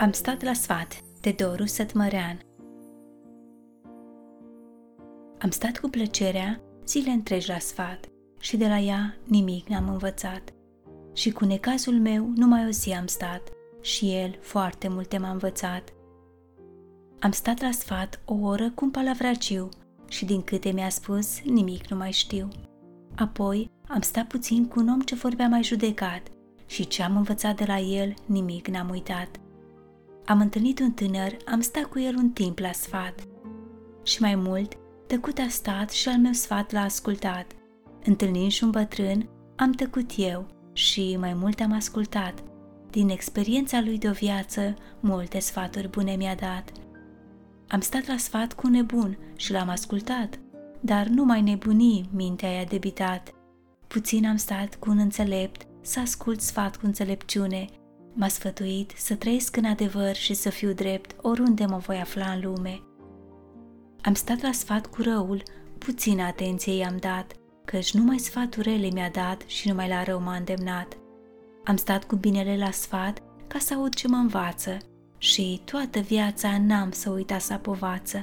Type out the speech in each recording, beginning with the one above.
Am stat la sfat, de Doru Sătmărean. Am stat cu plăcerea zile întregi la sfat și de la ea nimic n-am învățat. Și cu necazul meu numai o zi am stat și el foarte multe m-a învățat. Am stat la sfat o oră cu un palavraciu și din câte mi-a spus nimic nu mai știu. Apoi am stat puțin cu un om ce vorbea mai judecat și ce am învățat de la el nimic n-am uitat. Am întâlnit un tânăr, am stat cu el un timp la sfat și mai mult tăcut a stat și al meu sfat l-a ascultat. Întâlnind și un bătrân, am tăcut eu și mai mult am ascultat. Din experiența lui de o viață, multe sfaturi bune mi-a dat. Am stat la sfat cu un nebun și l-am ascultat, dar numai nebunii mintea i-a debitat. Puțin am stat cu un înțelept să ascult sfat cu înțelepciune. M-a sfătuit să trăiesc în adevăr și să fiu drept oriunde mă voi afla în lume. Am stat la sfat cu răul, puțină atenție i-am dat, căci numai sfaturi rele mi-a dat și numai la rău m-a îndemnat. Am stat cu binele la sfat ca să aud ce mă învață și toată viața n-am să uita să povață.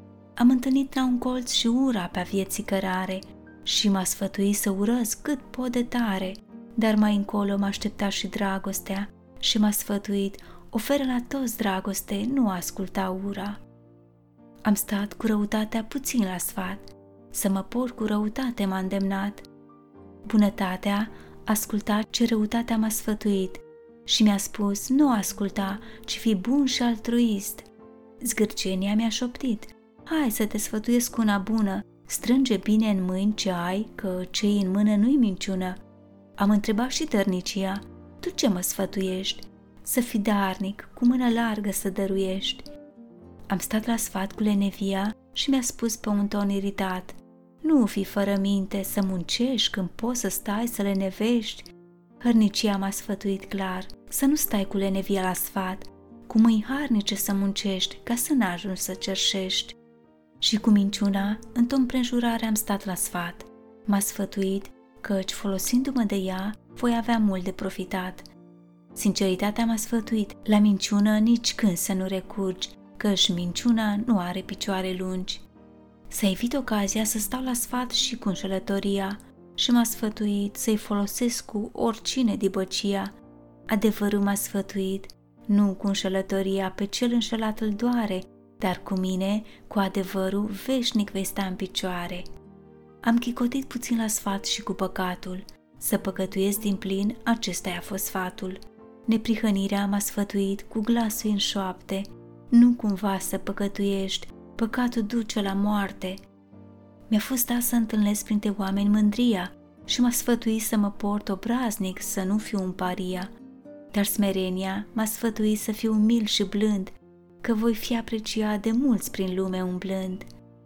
Am întâlnit la un colț și ura pe-a vieții cărare și m-a sfătuit să urăsc cât pot de tare, dar mai încolo m-a așteptat și dragostea și m-a sfătuit, oferă la toți dragoste, nu asculta ura. Am stat cu răutatea puțin la sfat, să mă por cu răutate m-a îndemnat. Bunătatea asculta ce răutatea m-a sfătuit și mi-a spus, nu asculta, ci fi bun și altruist. Zgârcenia mi-a șoptit, hai să te sfătuiesc cu una bună, strânge bine în mâini ce ai, că ce-i în mână nu-i minciună. Am întrebat și dărnicia, tu ce mă sfătuiești? Să fii darnic, cu mână largă să dăruiești. Am stat la sfat cu lenevia și mi-a spus pe un ton iritat, nu fi fără minte să muncești când poți să stai să lenevești. Hărnicia m-a sfătuit clar, să nu stai cu lenevia la sfat, cu mâini harnice să muncești ca să n-ajungi să cerșești. Și cu minciuna, în ton prejurare am stat la sfat. M-a sfătuit, căci folosindu-mă de ea, voi avea mult de profitat. Sinceritatea m-a sfătuit, la minciună nici când să nu recurgi, căci minciuna nu are picioare lungi. Să evit ocazia să stau la sfat și cu înșelătoria și m-a sfătuit să-i folosesc cu oricine dibăcia. Adevărul m-a sfătuit, nu cu înșelătoria, pe cel înșelat îl doare, dar cu mine, cu adevărul, veșnic vei sta în picioare. Am chicotit puțin la sfat și cu păcatul, să păcătuiesc din plin, acesta a fost sfatul. Neprihănirea m-a sfătuit cu glasul în șoapte, nu cumva să păcătuiești, păcatul duce la moarte. Mi-a fost dat să întâlnesc printre oameni mândria și m-a sfătuit să mă port obraznic, să nu fiu un paria. Dar smerenia m-a sfătuit să fiu umil și blând, că voi fi apreciat de mulți prin lume umblând.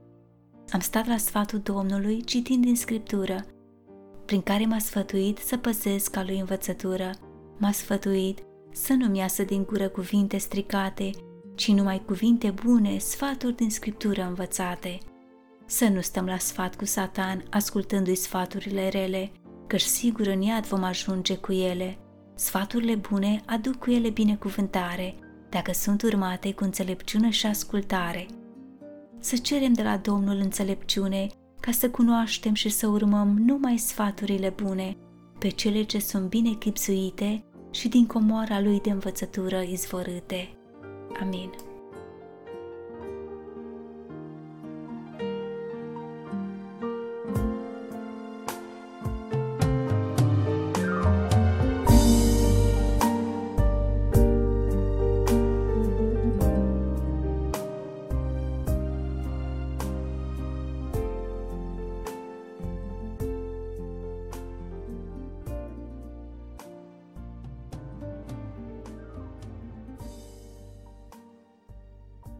Am stat la sfatul Domnului citind din Scriptură, prin care m-a sfătuit să păzesc a lui învățătură. M-a sfătuit să nu-mi iasă din gură cuvinte stricate, ci numai cuvinte bune, sfaturi din Scriptură învățate. Să nu stăm la sfat cu Satan, ascultându-i sfaturile rele, căci sigur în iad vom ajunge cu ele. Sfaturile bune aduc cu ele binecuvântare, dacă sunt urmate cu înțelepciune și ascultare. Să cerem de la Domnul înțelepciune, ca să cunoaștem și să urmăm numai sfaturile bune, pe cele ce sunt bine chipzuite și din comoara lui de învățătură izvorâte. Amin.